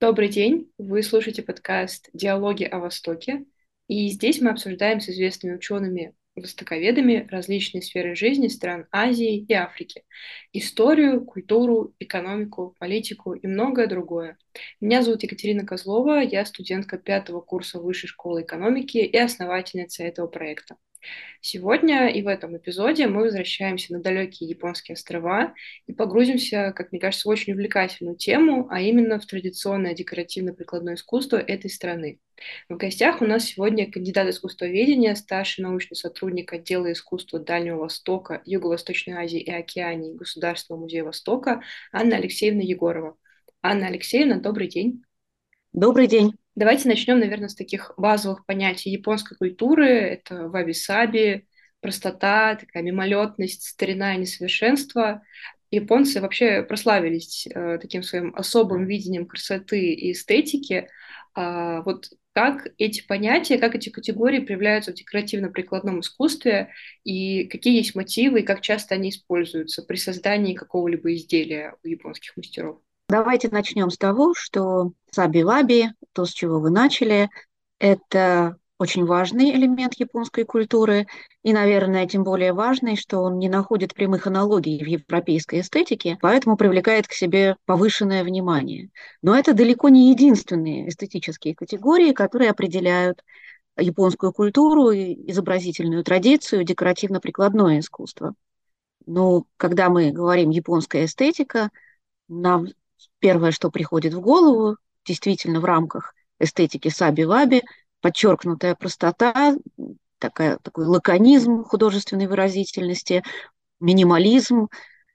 Добрый день, вы слушаете подкаст «Диалоги о Востоке», и здесь мы обсуждаем с известными учеными, востоковедами различные сферы жизни стран Азии и Африки, историю, культуру, экономику, политику и многое другое. Меня зовут Екатерина Козлова, я студентка пятого курса Высшей школы экономики и основательница этого проекта. Сегодня и в этом эпизоде мы возвращаемся на далекие японские острова и погрузимся, как мне кажется, в очень увлекательную тему, а именно в традиционное декоративно-прикладное искусство этой страны. В гостях у нас сегодня кандидат искусствоведения, старший научный сотрудник отдела искусства Дальнего Востока, Юго-Восточной Азии и Океании Государственного музея Востока Анна Алексеевна Егорова. Анна Алексеевна, добрый день. Добрый день. Давайте начнем, наверное, с таких базовых понятий японской культуры. Это ваби-саби, простота, такая мимолетность, старина и несовершенство. Японцы вообще прославились таким своим особым видением красоты и эстетики. Вот как эти понятия, как эти категории проявляются в декоративно-прикладном искусстве, и какие есть мотивы, и как часто они используются при создании какого-либо изделия у японских мастеров? Давайте начнем с того, что саби-ваби, то, с чего вы начали, это очень важный элемент японской культуры, и, наверное, тем более важный, что он не находит прямых аналогий в европейской эстетике, поэтому привлекает к себе повышенное внимание. Но это далеко не единственные эстетические категории, которые определяют японскую культуру, изобразительную традицию, декоративно-прикладное искусство. Но когда мы говорим японская эстетика, нам первое, что приходит в голову, действительно в рамках эстетики саби-ваби, подчеркнутая простота, такой лаконизм художественной выразительности, минимализм,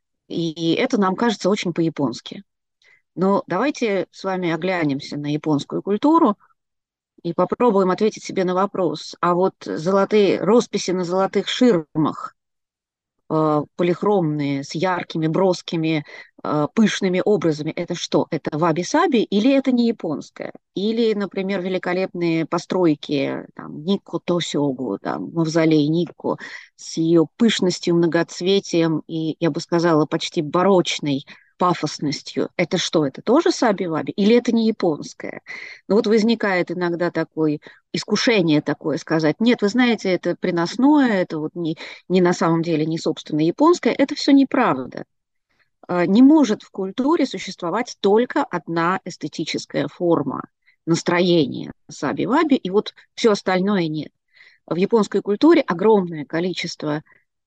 и это нам кажется очень по-японски. Но давайте с вами оглянемся на японскую культуру и попробуем ответить себе на вопрос. А вот золотые росписи на золотых ширмах, полихромные, с яркими, броскими, пышными образами. Это что? Это ваби-саби или это не японское? Или, например, великолепные постройки, там, Никко Тосёгу, там, мавзолей Никко, с ее пышностью, многоцветием и, я бы сказала, почти барочной пафосностью. Это что? Это тоже саби-ваби? Или это не японское? Ну вот возникает иногда такое искушение такое сказать, нет, вы знаете, это приносное, это вот не на самом деле не собственно японское, это все неправда. Не может в культуре существовать только одна эстетическая форма настроения саби-ваби, и вот все остальное нет. В японской культуре огромное количество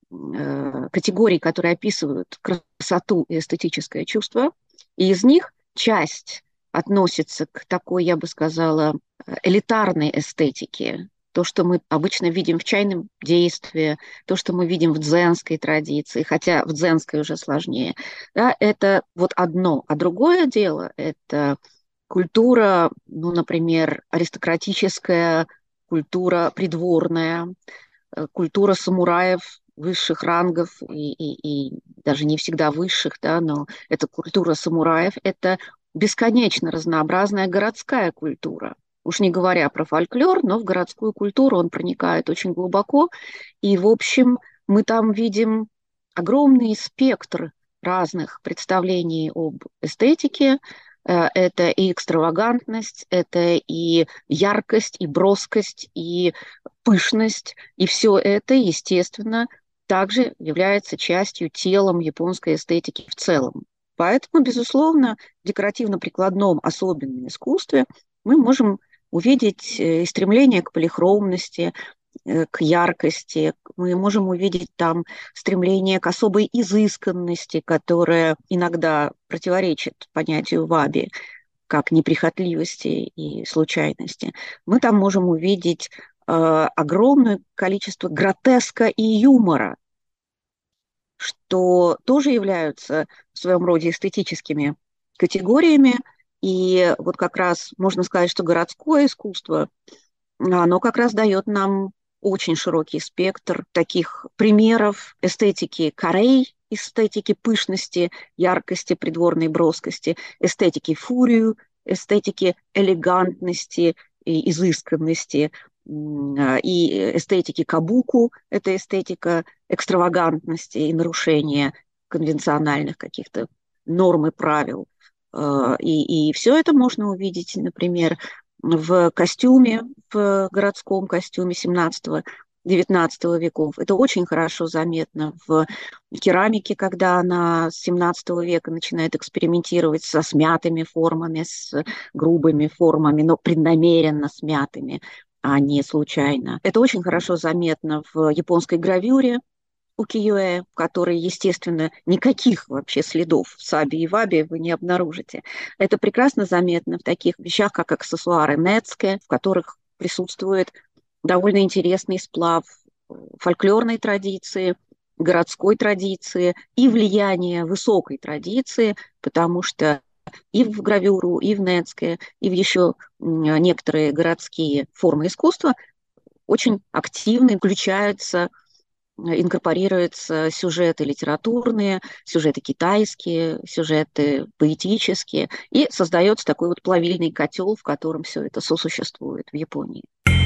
категорий, которые описывают красоту и эстетическое чувство, и из них часть относится к такой, я бы сказала, элитарной эстетике, то, что мы обычно видим в чайном действии, то, что мы видим в дзенской традиции, хотя в дзенской уже сложнее, да, это вот одно. А другое дело– это культура, ну, например, аристократическая, культура придворная, культура самураев высших рангов и даже не всегда высших, да, но это культура самураев, это бесконечно разнообразная городская культура. Уж не говоря про фольклор, но в городскую культуру он проникает очень глубоко. И, в общем, мы там видим огромный спектр разных представлений об эстетике. Это и экстравагантность, это и яркость, и броскость, и пышность. И все это, естественно, также является частью телом японской эстетики в целом. Поэтому, безусловно, в декоративно-прикладном особенном искусстве мы можем увидеть стремление к полихромности, к яркости. Мы можем увидеть там стремление к особой изысканности, которая иногда противоречит понятию ваби, как неприхотливости и случайности. Мы там можем увидеть огромное количество гротеска и юмора, что тоже являются в своем роде эстетическими категориями. И вот как раз можно сказать, что городское искусство, оно как раз дает нам очень широкий спектр таких примеров эстетики карей, эстетики пышности, яркости, придворной броскости, эстетики фурию, эстетики элегантности и изысканности, и эстетики кабуку, это эстетика экстравагантности и нарушения конвенциональных каких-то норм и правил. И все это можно увидеть, например, в костюме, в городском костюме 17-19 веков. Это очень хорошо заметно в керамике, когда она с 17 века начинает экспериментировать со смятыми формами, с грубыми формами, но преднамеренно смятыми, а не случайно. Это очень хорошо заметно в японской гравюре укиё-э, в которой, естественно, никаких вообще следов саби и ваби вы не обнаружите. Это прекрасно заметно в таких вещах, как аксессуары нецке, в которых присутствует довольно интересный сплав фольклорной традиции, городской традиции и влияние высокой традиции, потому что и в гравюру, и в нецке, и в еще некоторые городские формы искусства очень активно включаются, инкорпорируются сюжеты литературные, сюжеты китайские, сюжеты поэтические, и создается такой вот плавильный котел, в котором все это сосуществует в Японии.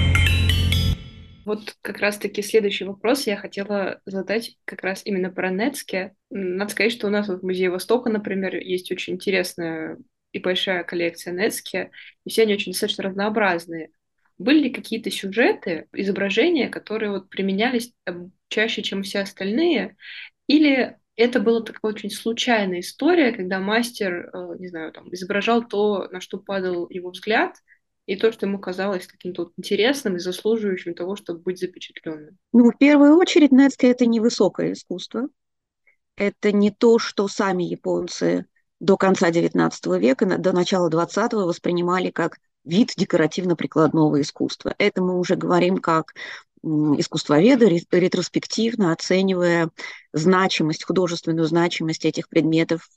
Вот как раз-таки следующий вопрос я хотела задать как раз именно про Нецке. Надо сказать, что у нас вот в Музее Востока, например, есть очень интересная и большая коллекция Нецке, и все они очень достаточно разнообразные. Были ли какие-то сюжеты, изображения, которые вот применялись чаще, чем все остальные, или это была такая очень случайная история, когда мастер, не знаю, там, изображал то, на что падал его взгляд, и то, что ему казалось каким-то вот интересным и заслуживающим того, чтобы быть запечатленным. Ну, в первую очередь, нетское – это не высокое искусство. Это не то, что сами японцы до конца XIX века, до начала XX воспринимали как вид декоративно-прикладного искусства. Это мы уже говорим как искусствоведы, ретроспективно оценивая значимость, художественную значимость этих предметов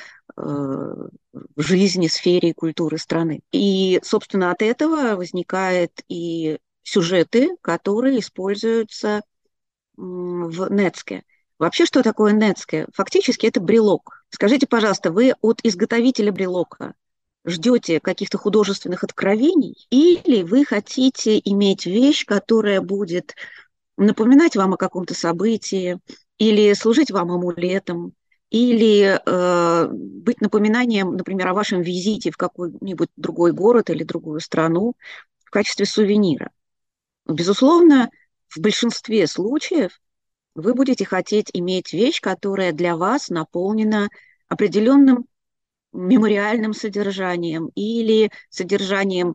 в жизни, сфере и культуры страны. И, собственно, от этого возникают и сюжеты, которые используются в нетске. Вообще, что такое нетске? Фактически это брелок. Скажите, пожалуйста, вы от изготовителя брелока ждете каких-то художественных откровений, или вы хотите иметь вещь, которая будет напоминать вам о каком-то событии, или служить вам амулетом, или быть напоминанием, например, о вашем визите в какой-нибудь другой город или другую страну в качестве сувенира? Безусловно, в большинстве случаев вы будете хотеть иметь вещь, которая для вас наполнена определенным мемориальным содержанием или содержанием,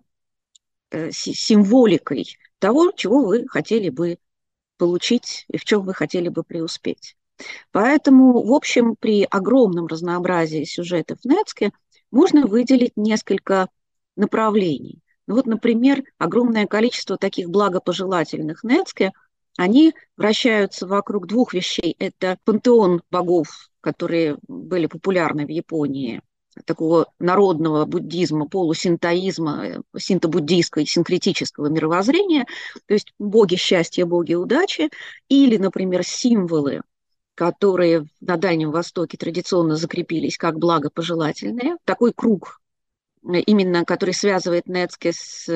символикой того, чего вы хотели бы получить и в чем вы хотели бы преуспеть. Поэтому, в общем, при огромном разнообразии сюжетов в Нецке можно выделить несколько направлений. Ну вот, например, огромное количество таких благопожелательных Нецке, они вращаются вокруг двух вещей. Это пантеон богов, которые были популярны в Японии, такого народного буддизма, полусинтоизма, синто-буддийского и синкретического мировоззрения, то есть боги счастья, боги удачи, или, например, символы, которые на Дальнем Востоке традиционно закрепились как благопожелательные. Такой круг, именно который связывает Нецке с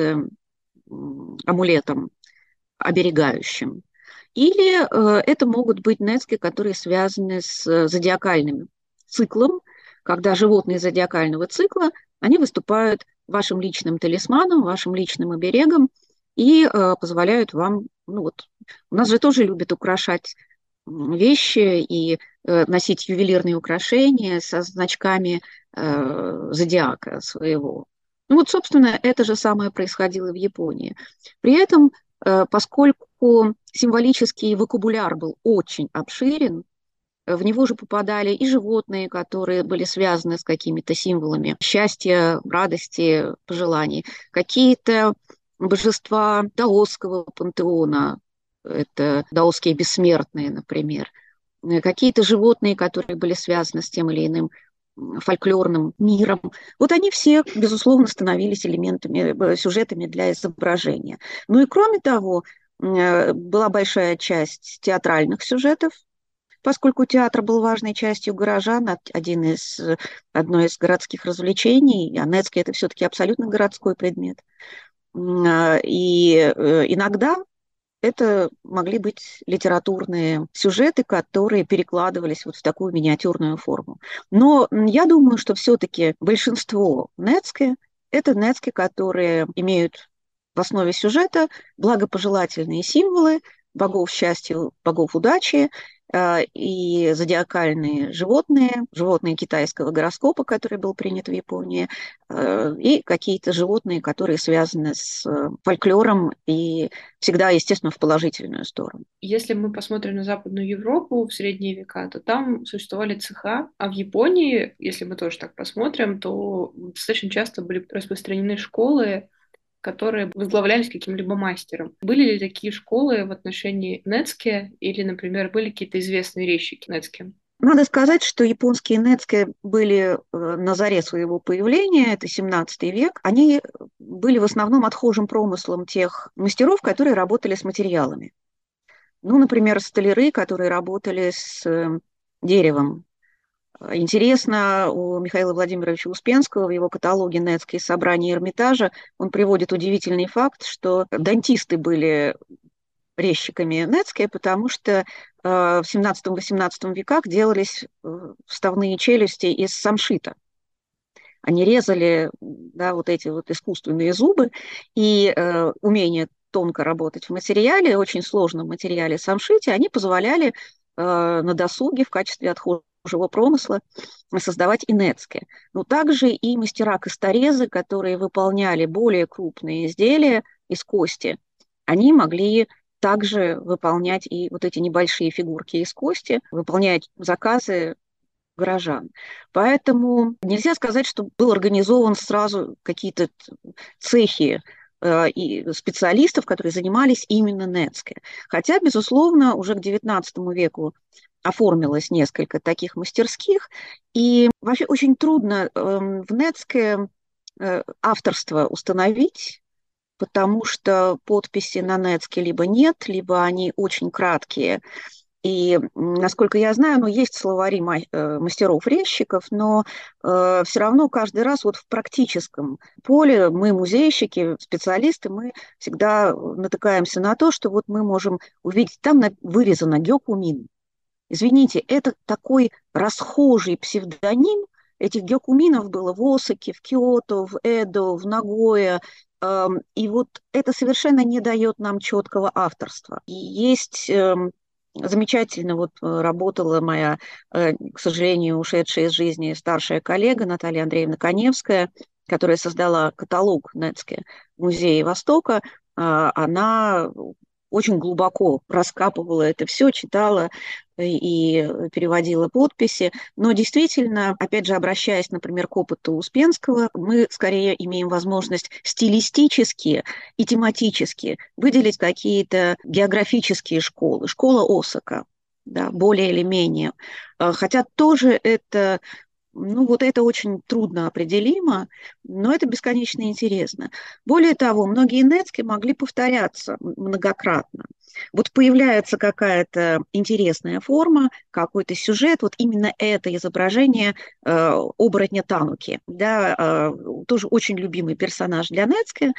амулетом оберегающим. Или это могут быть нецки, которые связаны с зодиакальным циклом, когда животные зодиакального цикла, они выступают вашим личным талисманом, вашим личным оберегом и позволяют вам, ну вот, у нас же тоже любят украшать вещи и носить ювелирные украшения со значками зодиака своего. Ну вот, собственно, это же самое происходило в Японии. При этом, поскольку символический вокабуляр был очень обширен, в него же попадали и животные, которые были связаны с какими-то символами счастья, радости, пожеланий, какие-то божества даосского пантеона, это даосские бессмертные, например, какие-то животные, которые были связаны с тем или иным фольклорным миром. Вот они все, безусловно, становились элементами, сюжетами для изображения. Ну и кроме того, была большая часть театральных сюжетов, поскольку театр был важной частью горожан, одно из городских развлечений, а Нецкий – это все-таки абсолютно городской предмет. И иногда это могли быть литературные сюжеты, которые перекладывались вот в такую миниатюрную форму. Но я думаю, что все-таки большинство нецке — это нецке, которые имеют в основе сюжета благопожелательные символы богов счастья, богов удачи, и зодиакальные животные, животные китайского гороскопа, который был принят в Японии, и какие-то животные, которые связаны с фольклором и всегда, естественно, в положительную сторону. Если мы посмотрим на Западную Европу в средние века, то там существовали цеха, а в Японии, если мы тоже так посмотрим, то достаточно часто были распространены школы, которые возглавлялись каким-либо мастером. Были ли такие школы в отношении нецке или, например, были какие-то известные резчики нецке? Надо сказать, что японские нецке были на заре своего появления, это 17 век, они были в основном отхожим промыслом тех мастеров, которые работали с материалами. Ну, например, столяры, которые работали с деревом. Интересно, у Михаила Владимировича Успенского в его каталоге «Нецкие собрания Эрмитажа» он приводит удивительный факт, что дантисты были резчиками Нецке, потому что в 17-18 веках делались вставные челюсти из самшита. Они резали, да, вот эти вот искусственные зубы, и умение тонко работать в материале, очень сложном материале самшите, они позволяли на досуге в качестве отхожего промысла создавать и нецке. Но также и мастера-косторезы, которые выполняли более крупные изделия из кости, они могли также выполнять и вот эти небольшие фигурки из кости, выполнять заказы горожан. Поэтому нельзя сказать, что был организован сразу какие-то цехи и специалистов, которые занимались именно нецке. Хотя, безусловно, уже к XIX веку оформилось несколько таких мастерских, и вообще очень трудно в нецке авторство установить, потому что подписи на нецке либо нет, либо они очень краткие. И, насколько я знаю, ну, есть словари мастеров-резчиков, но все равно каждый раз вот в практическом поле мы, музейщики, специалисты, мы всегда натыкаемся на то, что вот мы можем увидеть, там вырезано гёкумин. Извините, это такой расхожий псевдоним. Этих гёкуминов было в Осаке, в Киото, в Эдо, в Нагое. И вот это совершенно не дает нам четкого авторства. И есть замечательно вот работала моя, к сожалению, ушедшая из жизни старшая коллега Наталья Андреевна Коневская, которая создала каталог Нецке в Музее Востока. Она очень глубоко раскапывала это все, читала и переводила подписи. Но действительно, опять же, обращаясь, например, к опыту Успенского, мы скорее имеем возможность стилистически и тематически выделить какие-то географические школы. Школа Осака, да, более или менее. Хотя тоже это, ну, вот это очень трудно определимо, но это бесконечно интересно. Более того, многие нецки могли повторяться многократно. Вот появляется какая-то интересная форма, какой-то сюжет, вот именно это изображение оборотня Тануки, да, тоже очень любимый персонаж для нецки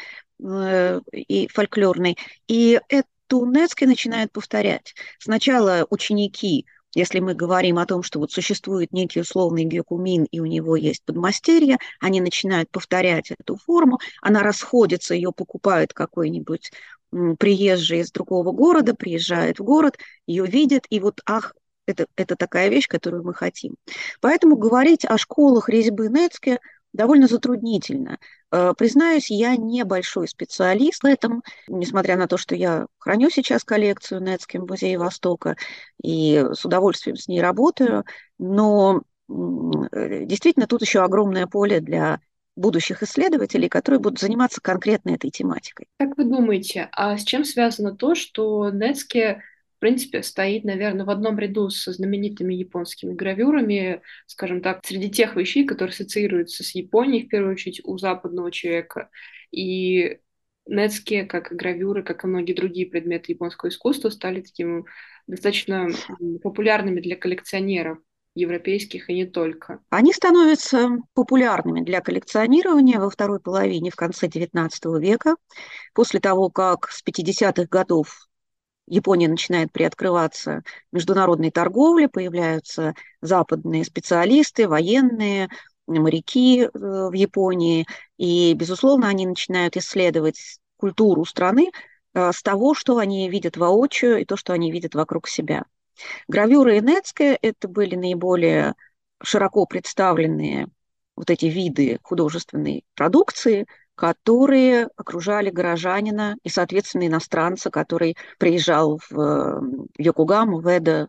и фольклорный, и эту нецки начинают повторять. Сначала ученики, если мы говорим о том, что вот существует некий условный гёкумин, и у него есть подмастерье, они начинают повторять эту форму, она расходится, ее покупает какой-нибудь приезжий из другого города, приезжает в город, ее видит, и вот, ах, это такая вещь, которую мы хотим. Поэтому говорить о школах резьбы Нецке довольно затруднительно. Признаюсь, я не большой специалист в этом, несмотря на то, что я храню сейчас коллекцию Нецке в Музее Востока и с удовольствием с ней работаю, но действительно тут еще огромное поле для будущих исследователей, которые будут заниматься конкретно этой тематикой. Как вы думаете, а с чем связано то, что нецке, в принципе, стоит, наверное, в одном ряду со знаменитыми японскими гравюрами, скажем так, среди тех вещей, которые ассоциируются с Японией, в первую очередь, у западного человека. И нецке, как и гравюры, как и многие другие предметы японского искусства, стали такими достаточно популярными для коллекционеров европейских и не только. Они становятся популярными для коллекционирования во второй половине, в конце XIX века, после того, как с 50-х годов Япония начинает приоткрываться международной торговле, появляются западные специалисты, военные, моряки в Японии, и, безусловно, они начинают исследовать культуру страны с того, что они видят воочию и то, что они видят вокруг себя. Гравюры Инецке – это были наиболее широко представленные вот эти виды художественной продукции, которые окружали горожанина и, соответственно, иностранца, который приезжал в Йокогаму, в Эдо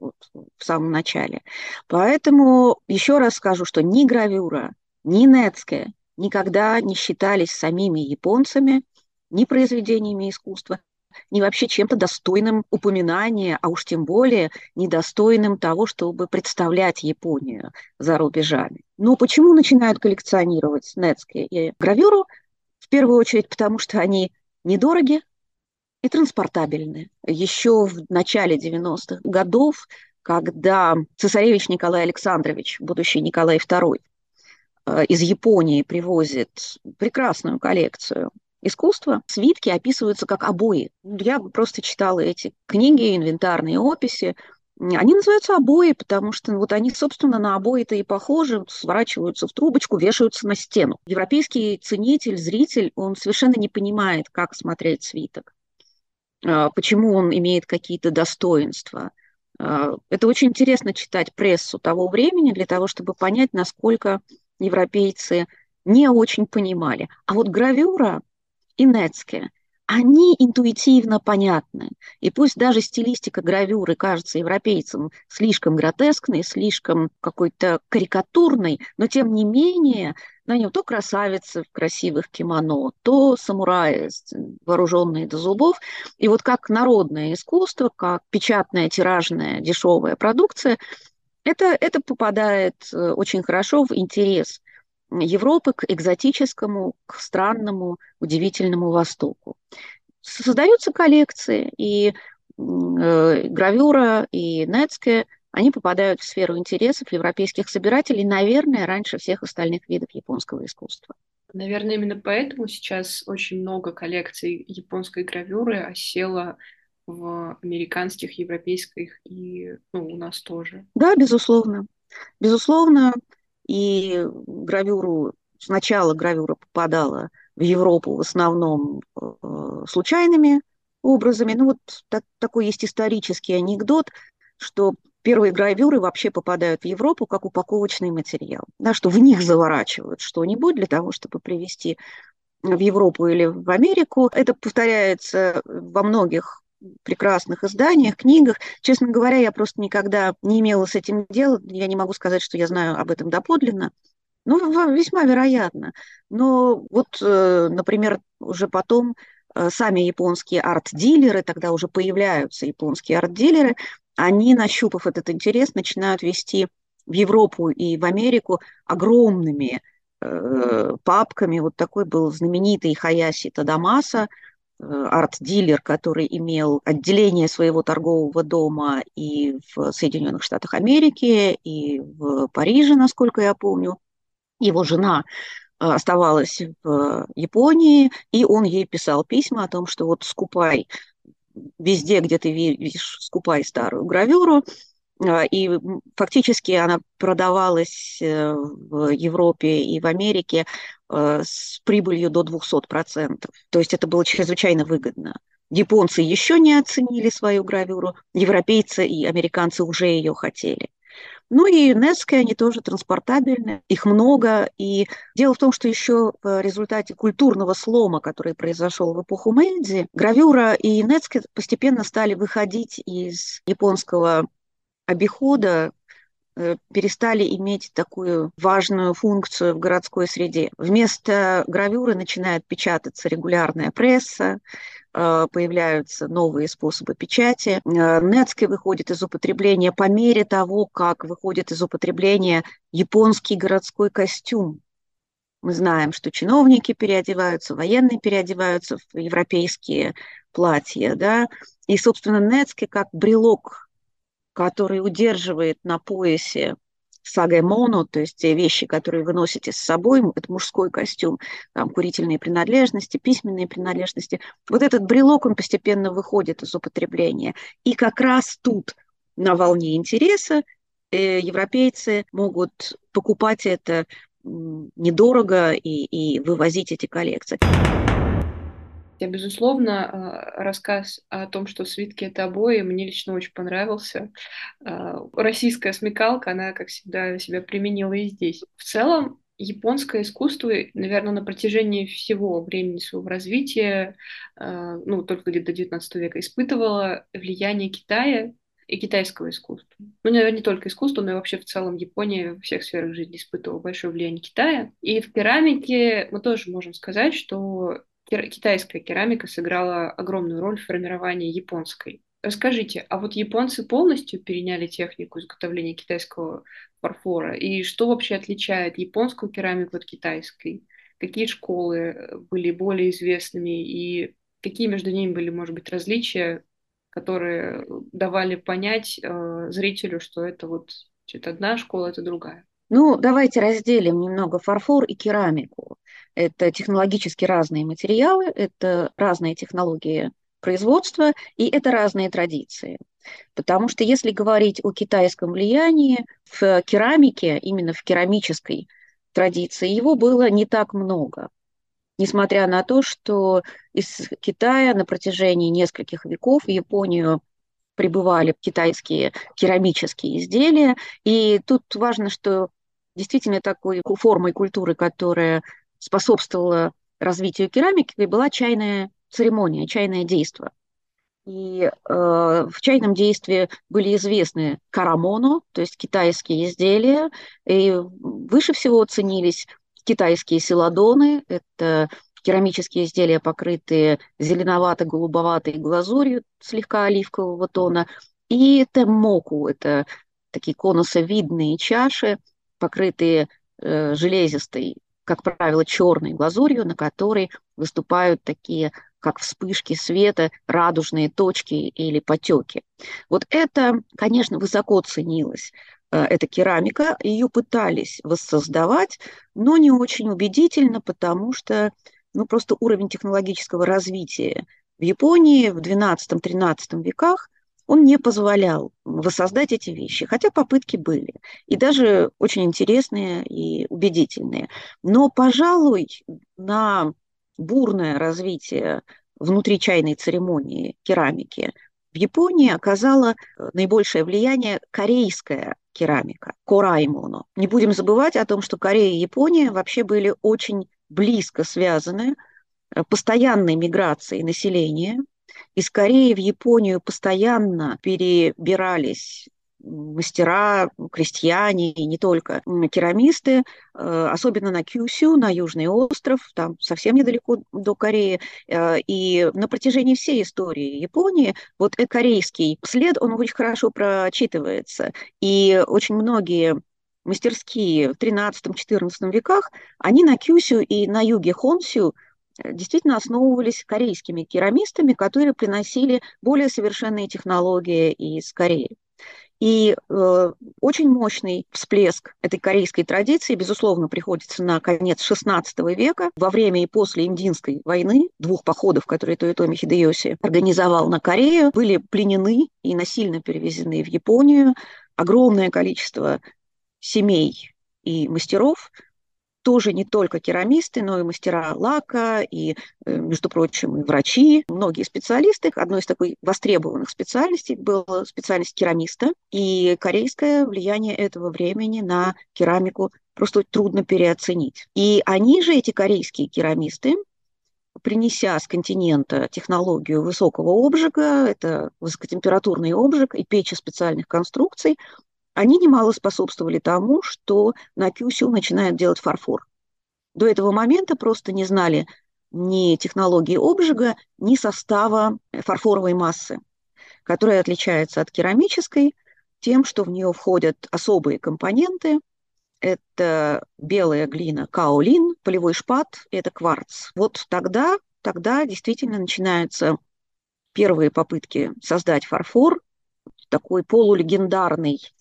в самом начале. Поэтому еще раз скажу, что ни гравюра, ни Нецке никогда не считались самими японцами, ни произведениями искусства, ни вообще чем-то достойным упоминания, а уж тем более недостойным того, чтобы представлять Японию за рубежами. Но почему начинают коллекционировать Нецке и гравюру? В первую очередь потому, что они недороги и транспортабельны. Еще в начале 90-х годов, когда цесаревич Николай Александрович, будущий Николай II, из Японии привозит прекрасную коллекцию искусства, свитки описываются как обои. Я просто читала эти книги, инвентарные описи. Они называются обои, потому что вот они, собственно, на обои-то и похожи, сворачиваются в трубочку, вешаются на стену. Европейский ценитель, зритель, он совершенно не понимает, как смотреть свиток, почему он имеет какие-то достоинства. Это очень интересно читать прессу того времени для того, чтобы понять, насколько европейцы не очень понимали. А вот гравюра и Нецке, они интуитивно понятны. И пусть даже стилистика гравюры кажется европейцам слишком гротескной, слишком какой-то карикатурной, но тем не менее на нем то красавицы в красивых кимоно, то самураи, вооруженные до зубов. И вот как народное искусство, как печатная, тиражная, дешевая продукция, это попадает очень хорошо в интерес Европы к экзотическому, к странному, удивительному Востоку. Создаются коллекции, и гравюра, и Нецке, они попадают в сферу интересов европейских собирателей, наверное, раньше всех остальных видов японского искусства. Наверное, именно поэтому сейчас очень много коллекций японской гравюры осело в американских, европейских и у нас тоже. Да, безусловно. Безусловно, и гравюру, сначала гравюра попадала в Европу в основном случайными образами. Ну вот такой есть исторический анекдот, что первые гравюры вообще попадают в Европу как упаковочный материал, да, что в них заворачивают что-нибудь для того, чтобы привезти в Европу или в Америку. Это повторяется во многих прекрасных изданиях, книгах. Честно говоря, я просто никогда не имела с этим дела. Я не могу сказать, что я знаю об этом доподлинно. Ну, весьма вероятно. Но вот, например, уже потом сами японские арт-дилеры, тогда уже появляются японские арт-дилеры, они, нащупав этот интерес, начинают вести в Европу и в Америку огромными папками. Вот такой был знаменитый Хаяси Тадамаса, арт-дилер, который имел отделение своего торгового дома и в Соединенных Штатах Америки, и в Париже, насколько я помню. Его жена оставалась в Японии, и он ей писал письма о том, что вот скупай везде, где ты видишь, скупай старую гравюру. И фактически она продавалась в Европе и в Америке с прибылью до 200%. То есть это было чрезвычайно выгодно. Японцы еще не оценили свою гравюру, европейцы и американцы уже ее хотели. Ну и Нецке, они тоже транспортабельны, их много. И дело в том, что еще в результате культурного слома, который произошел в эпоху Мэйдзи, гравюра и Нецке постепенно стали выходить из японского обихода, перестали иметь такую важную функцию в городской среде. Вместо гравюры начинает печататься регулярная пресса, появляются новые способы печати. Нецке выходит из употребления по мере того, как выходит из употребления японский городской костюм. Мы знаем, что чиновники переодеваются, военные переодеваются в европейские платья, да, и, собственно, Нецке как брелок, который удерживает на поясе сагэмоно, то есть те вещи, которые вы носите с собой, это мужской костюм, там, курительные принадлежности, письменные принадлежности. Вот этот брелок, он постепенно выходит из употребления. И как раз тут на волне интереса европейцы могут покупать это недорого и вывозить эти коллекции. Безусловно, рассказ о том, что свитки — это обои, мне лично очень понравился. Российская смекалка, она, как всегда, себя применила и здесь. В целом, японское искусство, наверное, на протяжении всего времени своего развития, ну, только где-то до XIX века, испытывало влияние Китая и китайского искусства. Ну, наверное, не только искусство, но и вообще в целом Япония во всех сферах жизни испытывала большое влияние Китая. И в керамике мы тоже можем сказать, что китайская керамика сыграла огромную роль в формировании японской. Расскажите, а вот японцы полностью переняли технику изготовления китайского фарфора? И что вообще отличает японскую керамику от китайской? Какие школы были более известными и какие между ними были, может быть, различия, которые давали понять зрителю, что это вот это одна школа, это другая? Ну, давайте разделим немного фарфор и керамику. Это технологически разные материалы, это разные технологии производства, и это разные традиции. Потому что если говорить о китайском влиянии в керамике, именно в керамической традиции, его было не так много. Несмотря на то, что из Китая на протяжении нескольких веков в Японию прибывали китайские керамические изделия. И тут важно, что действительно такой формой культуры, которая способствовала развитию керамики, была чайная церемония, чайное действо. И в чайном действии были известны карамоно, то есть китайские изделия, и выше всего ценились китайские селадоны, это керамические изделия, покрытые зеленовато-голубоватой глазурью, слегка оливкового тона, и теммоку, это такие конусовидные чаши, покрытые железистой, как правило, черной глазурью, на которой выступают такие как вспышки света, радужные точки или потеки. Вот это, конечно, высоко ценилось. Эта керамика, ее пытались воссоздавать, но не очень убедительно, потому что ну, просто уровень технологического развития в Японии в XII-XIII веках он не позволял воссоздать эти вещи, хотя попытки были, и даже очень интересные и убедительные. Но, пожалуй, на бурное развитие внутри чайной церемонии керамики в Японии оказала наибольшее влияние корейская керамика, кораймоно. Не будем забывать о том, что Корея и Япония вообще были очень близко связаны постоянной миграцией населения. Из Кореи в Японию постоянно перебирались мастера, крестьяне и не только керамисты, особенно на Кюсю, на Южный остров, там совсем недалеко до Кореи. И на протяжении всей истории Японии вот этот корейский след, он очень хорошо прочитывается. И очень многие мастерские в XIII-XIV веках, они на Кюсю и на юге Хонсю действительно основывались корейскими керамистами, которые приносили более совершенные технологии из Кореи. И очень мощный всплеск этой корейской традиции, безусловно, приходится на конец XVI века, во время и после Индийской войны, двух походов, которые Тоётоми Хидэёси организовал на Корею, были пленены и насильно перевезены в Японию огромное количество семей и мастеров, тоже не только керамисты, но и мастера лака, и, между прочим, и врачи, многие специалисты. Одной из таких востребованных специальностей была специальность керамиста, и корейское влияние этого времени на керамику просто трудно переоценить. И они же, эти корейские керамисты, принеся с континента технологию высокого обжига, это высокотемпературный обжиг и печи специальных конструкций, они немало способствовали тому, что на Кюсю начинают делать фарфор. До этого момента просто не знали ни технологии обжига, ни состава фарфоровой массы, которая отличается от керамической тем, что в нее входят особые компоненты. Это белая глина каолин, полевой шпат, это кварц. Вот тогда действительно начинаются первые попытки создать фарфор, такой полулегендарный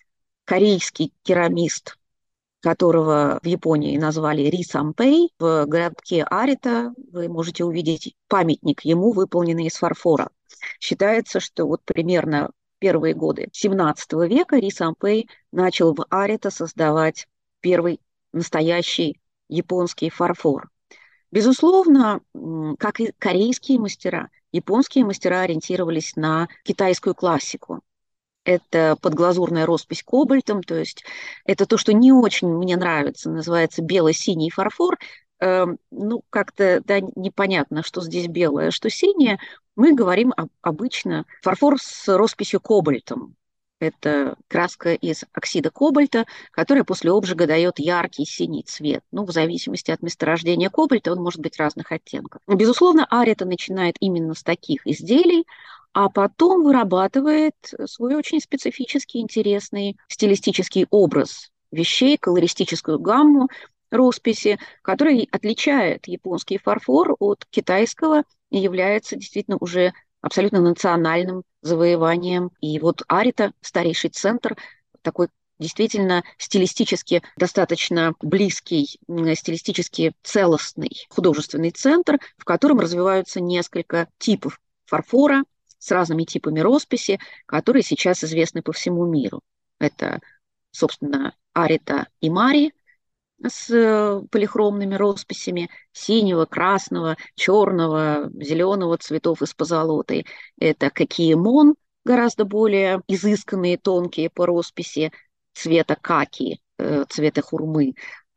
корейский керамист, которого в Японии назвали Ри Сампэй. В городке Арита вы можете увидеть памятник ему, выполненный из фарфора. Считается, что вот примерно в первые годы XVII века Ри Сампэй начал в Арита создавать первый настоящий японский фарфор. Безусловно, как и корейские мастера, японские мастера ориентировались на китайскую классику. Это подглазурная роспись кобальтом, то есть это то, что не очень мне нравится, называется бело-синий фарфор. Ну, как-то да, непонятно, что здесь белое, что синее. Мы говорим обычно фарфор с росписью кобальтом. Это краска из оксида кобальта, которая после обжига дает яркий синий цвет. Ну, в зависимости от месторождения кобальта он может быть разных оттенков. Безусловно, Арита начинает именно с таких изделий, а потом вырабатывает свой очень специфический, интересный стилистический образ вещей, колористическую гамму росписи, который отличает японский фарфор от китайского и является действительно уже абсолютно национальным завоеванием. И вот Арита, старейший центр, такой действительно стилистически достаточно близкий, стилистически целостный художественный центр, в котором развиваются несколько типов фарфора с разными типами росписи, которые сейчас известны по всему миру. Это, собственно, Арита и Мари с полихромными росписями синего, красного, черного, зеленого цветов из позолоты. Это кокиемон, гораздо более изысканные, тонкие по росписи, цвета каки, цвета хурмы,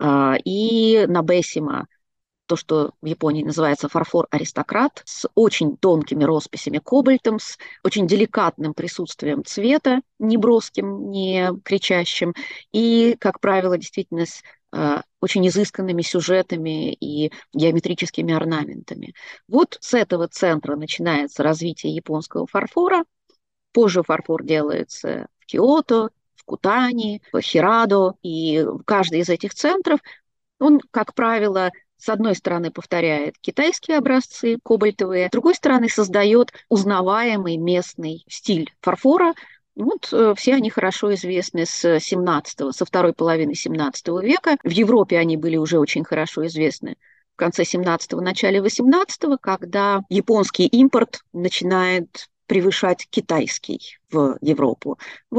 и набесима, то, что в Японии называется фарфор-аристократ, с очень тонкими росписями кобальтом, с очень деликатным присутствием цвета, не броским, не кричащим, и, как правило, действительно с очень изысканными сюжетами и геометрическими орнаментами. Вот с этого центра начинается развитие японского фарфора. Позже фарфор делается в Киото, в Кутани, в Хирадо, и каждый из этих центров, он, как правило, с одной стороны повторяет китайские образцы кобальтовые, с другой стороны создает узнаваемый местный стиль фарфора. Вот все они хорошо известны с 17 со второй половины 17 века. В Европе они были уже очень хорошо известны в конце 17-го, начале 18-го, когда японский импорт начинает превышать китайский в Европу.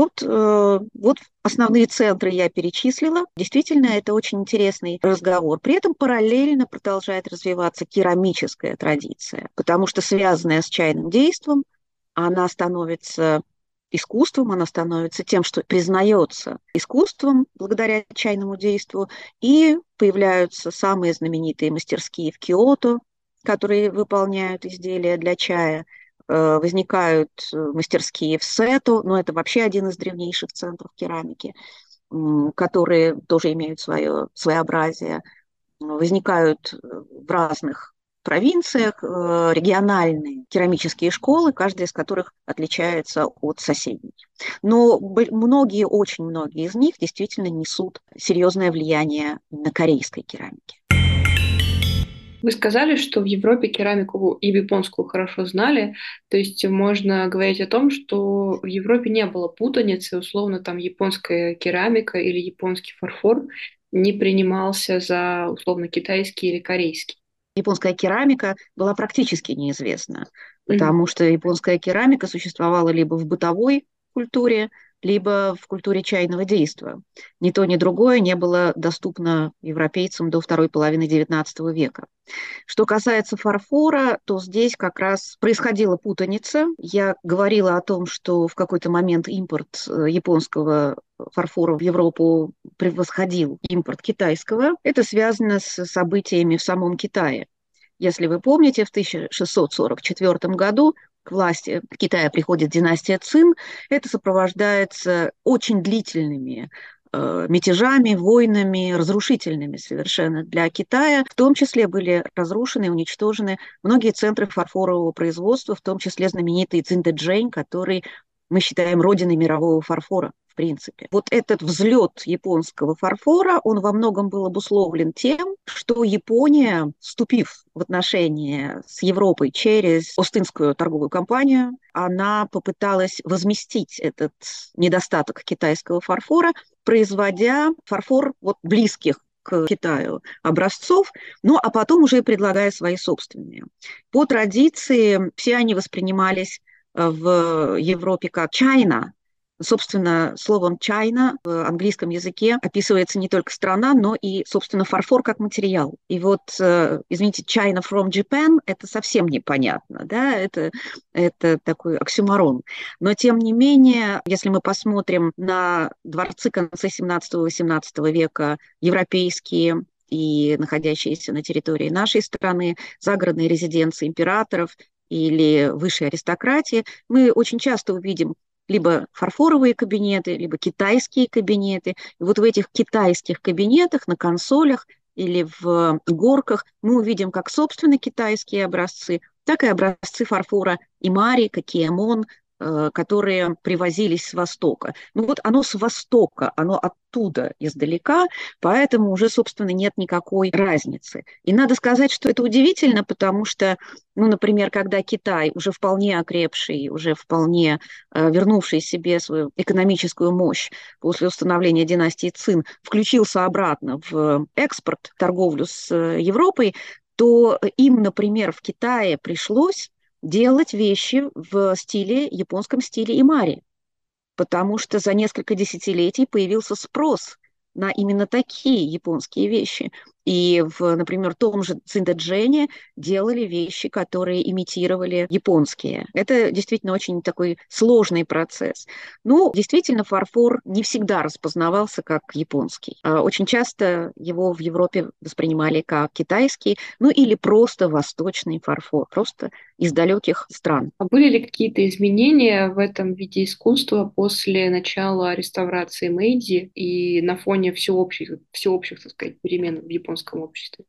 Вот основные центры я перечислила. Действительно, это очень интересный разговор. При этом параллельно продолжает развиваться керамическая традиция, потому что связанная с чайным действом, она становится искусством, она становится тем, что признается искусством благодаря чайному действу, и появляются самые знаменитые мастерские в Киото, которые выполняют изделия для чая. Возникают мастерские в Сето, но это вообще один из древнейших центров керамики, которые тоже имеют свое своеобразие. Возникают в разных провинциях региональные керамические школы, каждая из которых отличается от соседней. Но многие, очень многие из них действительно несут серьезное влияние на корейской керамике. Вы сказали, что в Европе керамику и японскую хорошо знали, то есть можно говорить о том, что в Европе не было путаницы, условно там японская керамика или японский фарфор не принимался за условно китайский или корейский. Японская керамика была практически неизвестна, Мгм. потому что японская керамика существовала либо в бытовой культуре, либо в культуре чайного действа. Ни то, ни другое не было доступно европейцам до второй половины XIX века. Что касается фарфора, то здесь как раз происходила путаница. Я говорила о том, что в какой-то момент импорт японского фарфора в Европу превосходил импорт китайского. Это связано с событиями в самом Китае. Если вы помните, в 1644 году к власти Китая приходит династия Цин. Это сопровождается очень длительными мятежами, войнами, разрушительными совершенно для Китая. В том числе были разрушены и уничтожены многие центры фарфорового производства, в том числе знаменитый Цзиньдэджэнь, который мы считаем родиной мирового фарфора, в принципе. Вот этот взлет японского фарфора, он во многом был обусловлен тем, что Япония, вступив в отношения с Европой через Остинскую торговую компанию, она попыталась возместить этот недостаток китайского фарфора, производя фарфор вот близких к Китаю образцов, ну а потом уже предлагая свои собственные. По традиции все они воспринимались в Европе как China. Собственно, словом China в английском языке описывается не только страна, но и, собственно, фарфор как материал. И вот, извините, China from Japan – это совсем непонятно, да, это такой оксюморон. Но, тем не менее, если мы посмотрим на дворцы конца 17-18 века, европейские и находящиеся на территории нашей страны, загородные резиденции императоров или высшей аристократии, мы очень часто увидим либо фарфоровые кабинеты, либо китайские кабинеты. И вот в этих китайских кабинетах на консолях или в горках мы увидим как собственно китайские образцы, так и образцы фарфора имари, кикиэмон, которые привозились с Востока. Ну вот оно с Востока, оно оттуда, издалека, поэтому уже, собственно, нет никакой разницы. И надо сказать, что это удивительно, потому что, ну, например, когда Китай, уже вполне окрепший, уже вполне вернувший себе свою экономическую мощь после установления династии Цин, включился обратно в экспорт, торговлю с Европой, то им, например, в Китае пришлось делать вещи в стиле, японском стиле имари, потому что за несколько десятилетий появился спрос на именно такие японские вещи. И, например, в том же Циндаджене делали вещи, которые имитировали японские. Это действительно очень такой сложный процесс. Ну, действительно, фарфор не всегда распознавался как японский. Очень часто его в Европе воспринимали как китайский, ну или просто восточный фарфор, просто из далеких стран. А были ли какие-то изменения в этом виде искусства после начала реставрации Мэйдзи и на фоне всеобщих, так сказать, перемен в японском обществе?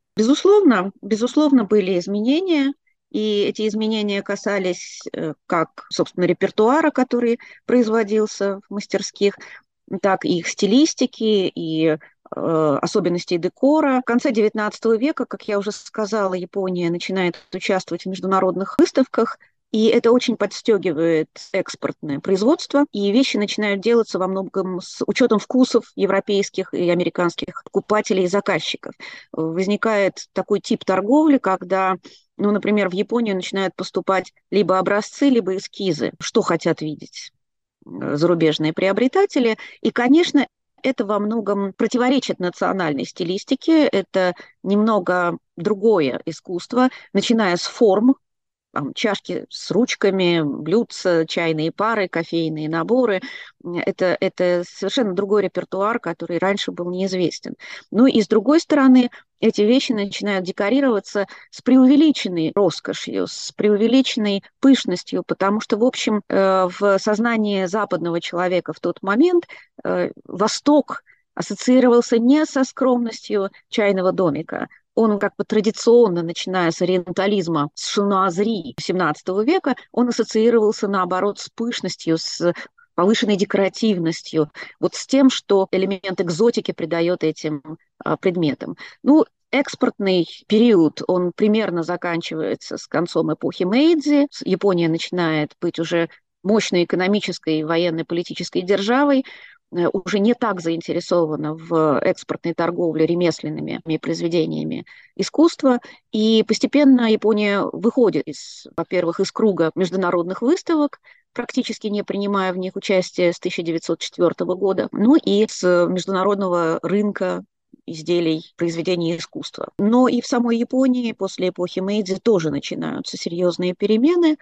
Безусловно, были изменения, и эти изменения касались как, собственно, репертуара, который производился в мастерских, так и их стилистики, и особенностей декора. В конце XIX века, как я уже сказала, Япония начинает участвовать в международных выставках, и это очень подстегивает экспортное производство, и вещи начинают делаться во многом с учетом вкусов европейских и американских покупателей и заказчиков. Возникает такой тип торговли, когда, ну, например, в Японию начинают поступать либо образцы, либо эскизы, что хотят видеть зарубежные приобретатели. И, конечно, это во многом противоречит национальной стилистике, это немного другое искусство, начиная с форм, там, чашки с ручками, блюдца, чайные пары, кофейные наборы. Это совершенно другой репертуар, который раньше был неизвестен. Ну и с другой стороны, эти вещи начинают декорироваться с преувеличенной роскошью, с преувеличенной пышностью, потому что, в общем, в сознании западного человека в тот момент Восток ассоциировался не со скромностью чайного домика, он как бы традиционно, начиная с ориентализма, с шиноазри XVII века, он ассоциировался, наоборот, с пышностью, с повышенной декоративностью, вот с тем, что элемент экзотики придает этим предметам. Ну, экспортный период, он примерно заканчивается с концом эпохи Мэйдзи. Япония начинает быть уже мощной экономической и военно-политической державой, уже не так заинтересована в экспортной торговле ремесленными произведениями искусства. И постепенно Япония выходит, во-первых, из круга международных выставок, практически не принимая в них участие с 1904 года, ну и с международного рынка изделий, произведений искусства. Но и в самой Японии после эпохи Мэйдзи тоже начинаются серьезные перемены,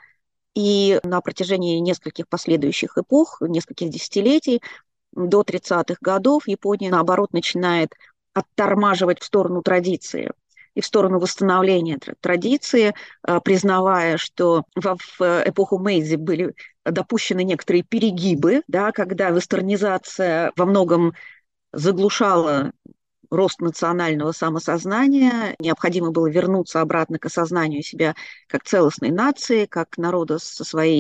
и на протяжении нескольких последующих эпох, нескольких десятилетий, до 30-х годов Япония, наоборот, начинает оттормаживать в сторону традиции и в сторону восстановления традиции, признавая, что в эпоху Мэйдзи были допущены некоторые перегибы, да, когда вестернизация во многом заглушала рост национального самосознания, необходимо было вернуться обратно к осознанию себя как целостной нации, как народа со своей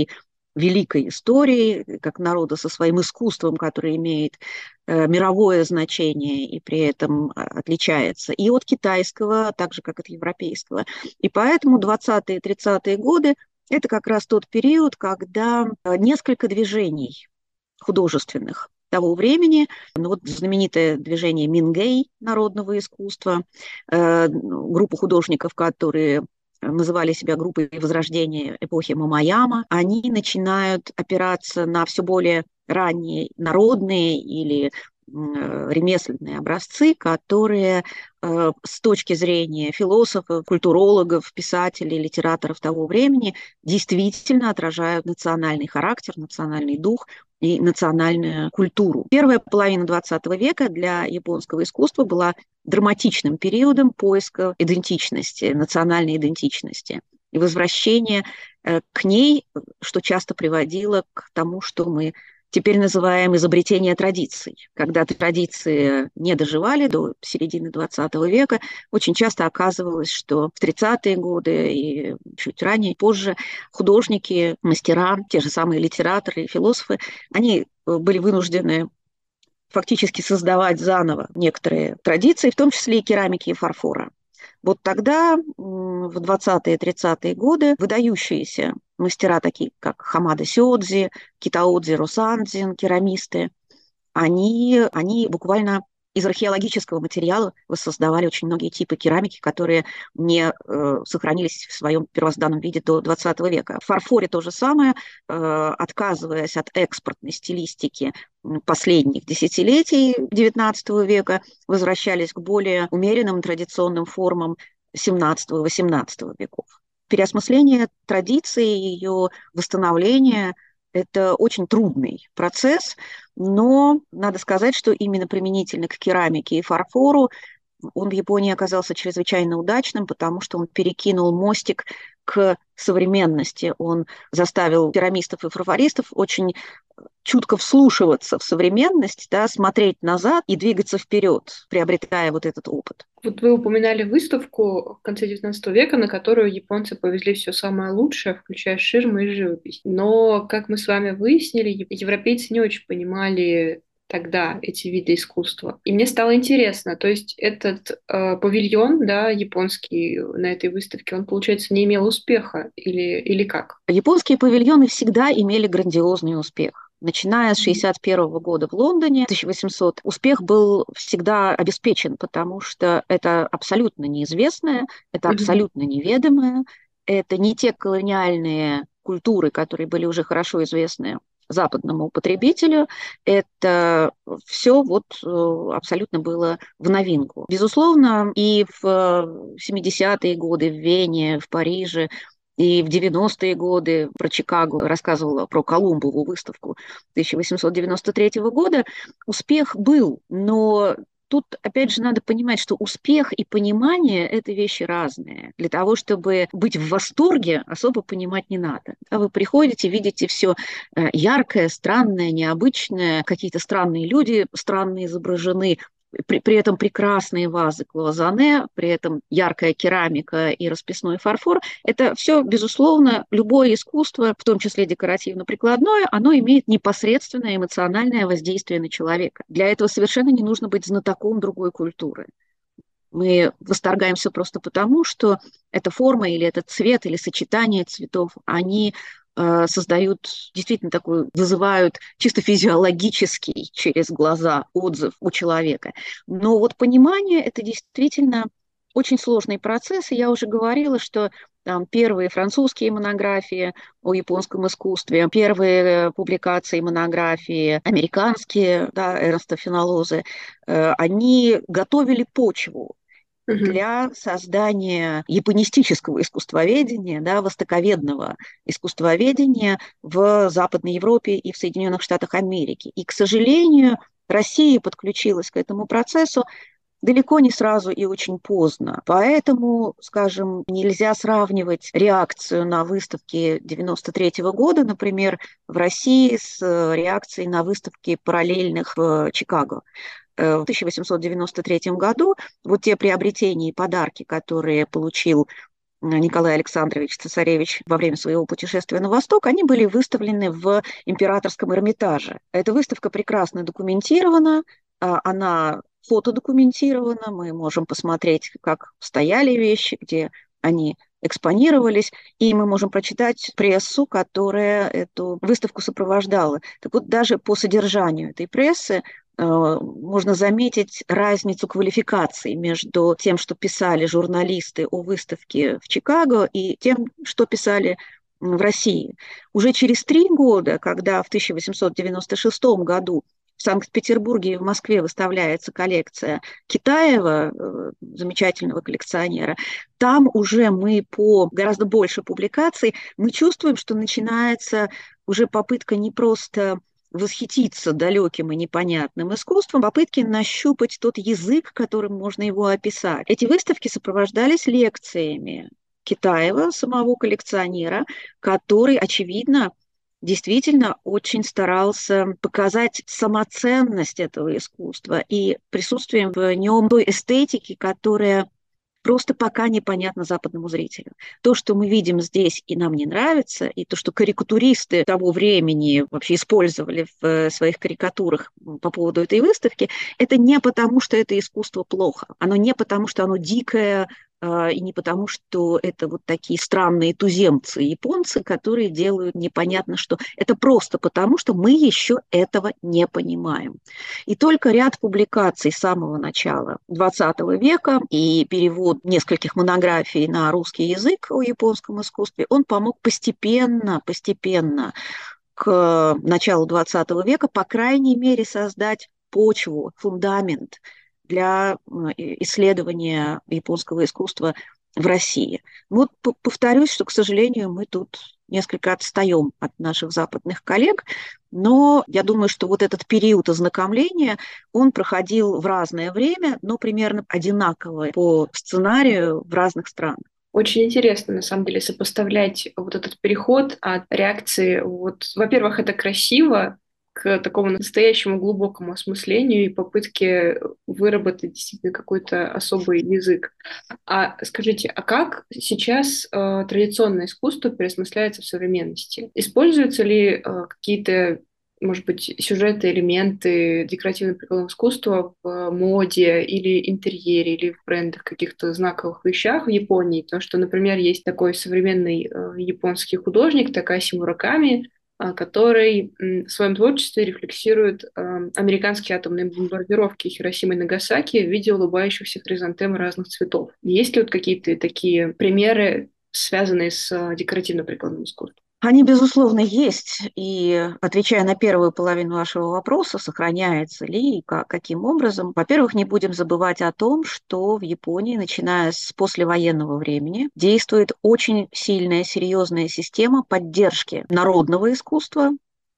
великой историей, как народа со своим искусством, которое имеет мировое значение и при этом отличается и от китайского, так же, как от европейского. И поэтому 20-е и 30-е годы – это как раз тот период, когда несколько движений художественных того времени, ну, вот знаменитое движение Мингей народного искусства, группа художников, которые называли себя группой возрождения эпохи Мамаяма, они начинают опираться на все более ранние народные или ремесленные образцы, которые с точки зрения философов, культурологов, писателей, литераторов того времени действительно отражают национальный характер, национальный дух и национальную культуру. Первая половина XX века для японского искусства была драматичным периодом поиска идентичности, национальной идентичности и возвращения к ней, что часто приводило к тому, что мы теперь называем изобретение традиций. Когда традиции не доживали до середины XX века, очень часто оказывалось, что в 30-е годы и чуть ранее, позже художники, мастера, те же самые литераторы и философы, они были вынуждены фактически создавать заново некоторые традиции, в том числе и керамики и фарфора. Вот тогда, в 20-е, 30-е годы, выдающиеся мастера, такие как Хамада Сёдзи, Китаодзи Росандзин, керамисты, они буквально из археологического материала воссоздавали очень многие типы керамики, которые не сохранились в своем первозданном виде до XX века. В фарфоре то же самое, отказываясь от экспортной стилистики последних десятилетий XIX века, возвращались к более умеренным традиционным формам XVII-XVIII веков. Переосмысление традиции, ее восстановление – это очень трудный процесс, но надо сказать, что именно применительно к керамике и фарфору он в Японии оказался чрезвычайно удачным, потому что он перекинул мостик к современности. Он заставил керамистов и фарфористов очень чутко вслушиваться в современность, да, смотреть назад и двигаться вперед, приобретая вот этот опыт. Вот вы упоминали выставку в конце XIX века, на которую японцы повезли все самое лучшее, включая ширмы и живопись. Но, как мы с вами выяснили, европейцы не очень понимали тогда эти виды искусства. И мне стало интересно, то есть этот павильон, да, японский на этой выставке, он, получается, не имел успеха или как? Японские павильоны всегда имели грандиозный успех. Начиная с 1961 года в Лондоне, 1800, успех был всегда обеспечен, потому что это абсолютно неизвестное, это абсолютно неведомое, это не те колониальные культуры, которые были уже хорошо известны западному потребителю, это все вот абсолютно было в новинку. Безусловно, и в 70-е годы в Вене, в Париже, и в 90-е годы про Чикаго рассказывала про Колумбову выставку 1893 года. Успех был, но тут, опять же, надо понимать, что успех и понимание – это вещи разные. Для того, чтобы быть в восторге, особо понимать не надо. А вы приходите, видите все яркое, странное, необычное, какие-то странные люди странно изображены, при этом прекрасные вазы клозане, при этом яркая керамика и расписной фарфор. Это все, безусловно, любое искусство, в том числе декоративно-прикладное, оно имеет непосредственное эмоциональное воздействие на человека. Для этого совершенно не нужно быть знатоком другой культуры. Мы восторгаемся просто потому, что эта форма или этот цвет, или сочетание цветов, они создают действительно такой, вызывают чисто физиологический через глаза отзыв у человека. Но вот понимание – это действительно очень сложный процесс, и я уже говорила, что там первые французские монографии о японском искусстве, первые публикации монографии американские, да, Эрнста Феналозы, они готовили почву для создания японистического искусствоведения, да, востоковедного искусствоведения в Западной Европе и в Соединенных Штатах Америки. И, к сожалению, Россия подключилась к этому процессу далеко не сразу и очень поздно. Поэтому, скажем, нельзя сравнивать реакцию на выставки 1993 года, например, в России с реакцией на выставки параллельных в Чикаго. В 1893 году вот те приобретения и подарки, которые получил Николай Александрович Цесаревич во время своего путешествия на Восток, они были выставлены в Императорском Эрмитаже. Эта выставка прекрасно документирована, она фотодокументирована, мы можем посмотреть, как стояли вещи, где они экспонировались, и мы можем прочитать прессу, которая эту выставку сопровождала. Так вот, даже по содержанию этой прессы можно заметить разницу квалификаций между тем, что писали журналисты о выставке в Чикаго, и тем, что писали в России. Уже через 3 года, когда в 1896 году в Санкт-Петербурге и в Москве выставляется коллекция Китаева, замечательного коллекционера, там уже мы по гораздо больше публикаций, мы чувствуем, что начинается уже попытка не просто восхититься далеким и непонятным искусством, попытки нащупать тот язык, которым можно его описать. Эти выставки сопровождались лекциями Китаева, самого коллекционера, который, очевидно, действительно очень старался показать самоценность этого искусства и присутствием в нем той эстетики, которая просто пока непонятно западному зрителю. То, что мы видим здесь и нам не нравится, и то, что карикатуристы того времени вообще использовали в своих карикатурах по поводу этой выставки, это не потому, что это искусство плохо. Оно не потому, что оно дикое, и не потому, что это вот такие странные туземцы, японцы, которые делают непонятно что. Это просто потому, что мы еще этого не понимаем. И только ряд публикаций с самого начала XX века и перевод нескольких монографий на русский язык о японском искусстве, он помог постепенно к началу XX века, по крайней мере, создать почву, фундамент для исследования японского искусства в России. Вот повторюсь, что, к сожалению, мы тут несколько отстаем от наших западных коллег, но я думаю, что вот этот период ознакомления, он проходил в разное время, но примерно одинаково по сценарию в разных странах. Очень интересно, на самом деле, сопоставлять вот этот переход от реакции, вот, во-первых, это красиво, к такому настоящему глубокому осмыслению и попытке выработать действительно какой-то особый язык. А скажите, а как сейчас традиционное искусство переосмысляется в современности? Используются ли какие-то, может быть, сюжеты, элементы декоративно-прикладного искусства в моде или интерьере, или в брендах, каких-то знаковых вещах в Японии? Потому что, например, есть такой современный японский художник Такаси Мураками, который в своем творчестве рефлексирует американские атомные бомбардировки Хиросимы и Нагасаки в виде улыбающихся хризантем разных цветов. Есть ли вот какие-то такие примеры, связанные с декоративно-прикладным искусством? Они, безусловно, есть. И отвечая на первую половину вашего вопроса, сохраняется ли и каким образом, во-первых, не будем забывать о том, что в Японии, начиная с послевоенного времени, действует очень сильная, серьезная система поддержки народного искусства,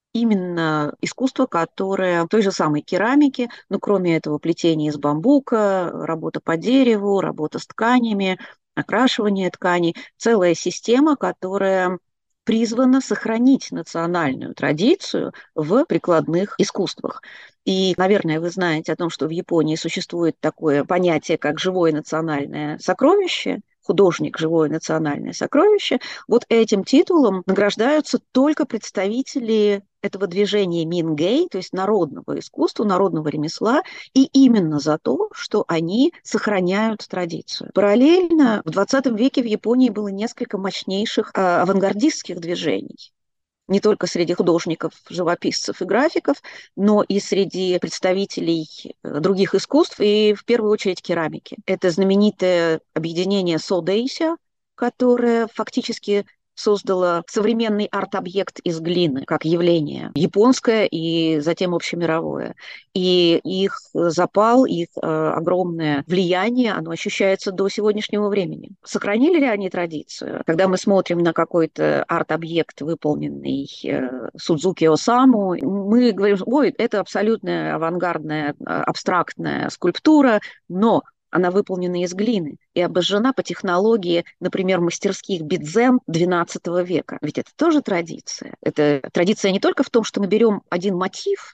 именно искусство, которое той же самой керамики, но кроме этого плетение из бамбука, работа по дереву, работа с тканями, окрашивание тканей, целая система, которая призвана сохранить национальную традицию в прикладных искусствах. И, наверное, вы знаете о том, что в Японии существует такое понятие, как живое национальное сокровище, художник «Живое национальное сокровище». Вот этим титулом награждаются только представители этого движения мингей, то есть народного искусства, народного ремесла, и именно за то, что они сохраняют традицию. Параллельно в XX веке в Японии было несколько мощнейших авангардистских движений. Не только среди художников, живописцев и графиков, но и среди представителей других искусств, и в первую очередь керамики. Это знаменитое объединение Содейся, которое фактически создало современный арт-объект из глины, как явление японское и затем общемировое. И их запал, их огромное влияние, оно ощущается до сегодняшнего времени. Сохранили ли они традицию? Когда мы смотрим на какой-то арт-объект, выполненный Судзуки Осаму, мы говорим, ой, это абсолютно авангардная, абстрактная скульптура, но она выполнена из глины и обожжена по технологии, например, мастерских бидзен XII века. Ведь это тоже традиция. Это традиция не только в том, что мы берем один мотив,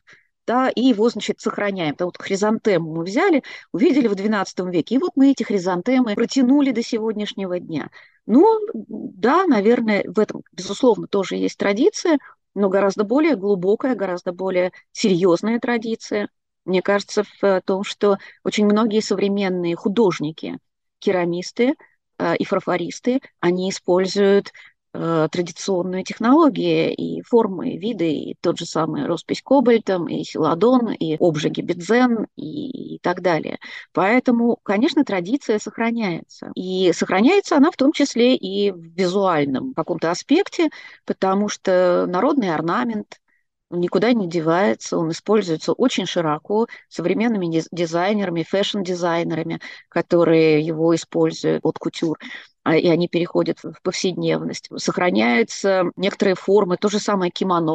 да, и его, значит, сохраняем. Потому вот хризантему мы взяли, увидели в XII веке, и вот мы эти хризантемы протянули до сегодняшнего дня. Ну, да, наверное, в этом, безусловно, тоже есть традиция, но гораздо более глубокая, гораздо более серьезная традиция. Мне кажется, в том, что очень многие современные художники, керамисты и фарфористы, они используют традиционные технологии и формы, и виды, и тот же самый роспись кобальтом, и селадон, и обжиги бедзен, и так далее. Поэтому, конечно, традиция сохраняется. И сохраняется она в том числе и в визуальном каком-то аспекте, потому что народный орнамент, он никуда не девается, он используется очень широко современными дизайнерами, фэшн-дизайнерами, которые его используют от кутюр, и они переходят в повседневность. Сохраняются некоторые формы, то же самое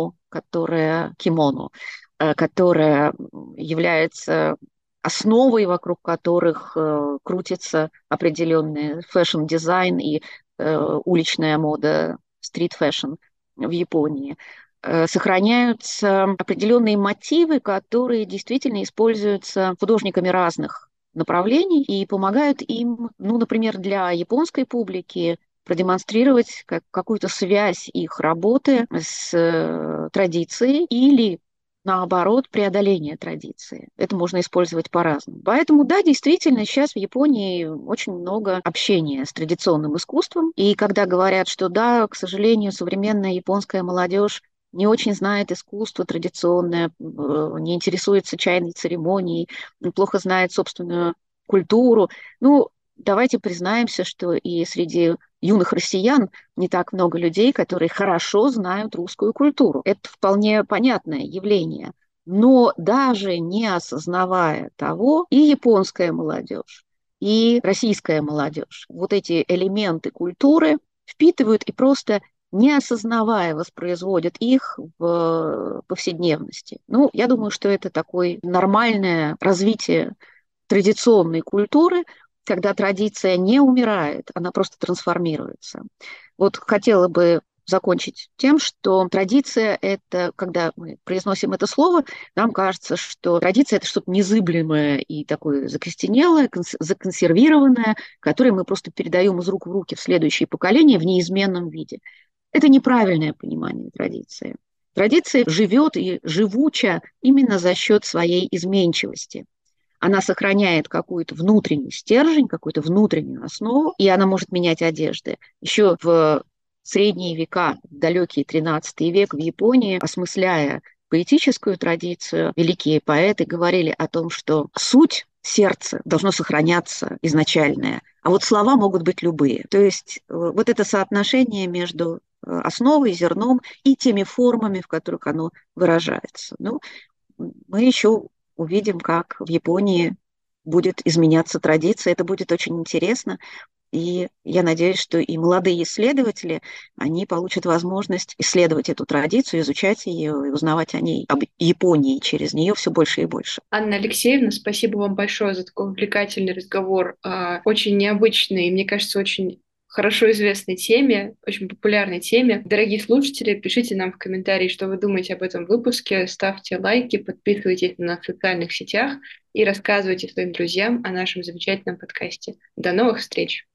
кимоно, которое является основой, вокруг которых крутится определенный фэшн-дизайн и уличная мода, стрит-фэшн в Японии. Сохраняются определенные мотивы, которые действительно используются художниками разных направлений и помогают им, ну, например, для японской публики продемонстрировать какую-то связь их работы с традицией или, наоборот, преодоление традиции. Это можно использовать по-разному. Поэтому, да, действительно, сейчас в Японии очень много общения с традиционным искусством. И когда говорят, что да, к сожалению, современная японская молодежь не очень знает искусство традиционное, не интересуется чайной церемонией, плохо знает собственную культуру. Ну, давайте признаемся, что и среди юных россиян не так много людей, которые хорошо знают русскую культуру. Это вполне понятное явление. Но даже не осознавая того, и японская молодежь, и российская молодежь вот эти элементы культуры впитывают и просто не осознавая, воспроизводят их в повседневности. Ну, я думаю, что это такое нормальное развитие традиционной культуры, когда традиция не умирает, она просто трансформируется. Вот хотела бы закончить тем, что традиция – это, когда мы произносим это слово, нам кажется, что традиция – это что-то незыблемое и такое закостенелое, законсервированное, которое мы просто передаем из рук в руки в следующее поколение в неизменном виде. Это неправильное понимание традиции. Традиция живет и живуча именно за счет своей изменчивости. Она сохраняет какой-то внутренний стержень, какую-то внутреннюю основу, и она может менять одежды. Еще в средние века, в далекий XIII век в Японии, осмысляя поэтическую традицию, великие поэты говорили о том, что суть сердца должно сохраняться изначальное, а вот слова могут быть любые. То есть вот это соотношение между основой, зерном и теми формами, в которых оно выражается. Ну, мы еще увидим, как в Японии будет изменяться традиция. Это будет очень интересно. И я надеюсь, что и молодые исследователи, они получат возможность исследовать эту традицию, изучать ее и узнавать о ней, об Японии через нее все больше и больше. Анна Алексеевна, спасибо вам большое за такой увлекательный разговор о очень необычной и, мне кажется, очень хорошо известной теме, очень популярной теме. Дорогие слушатели, пишите нам в комментарии, что вы думаете об этом выпуске, ставьте лайки, подписывайтесь на нас в социальных сетях и рассказывайте своим друзьям о нашем замечательном подкасте. До новых встреч!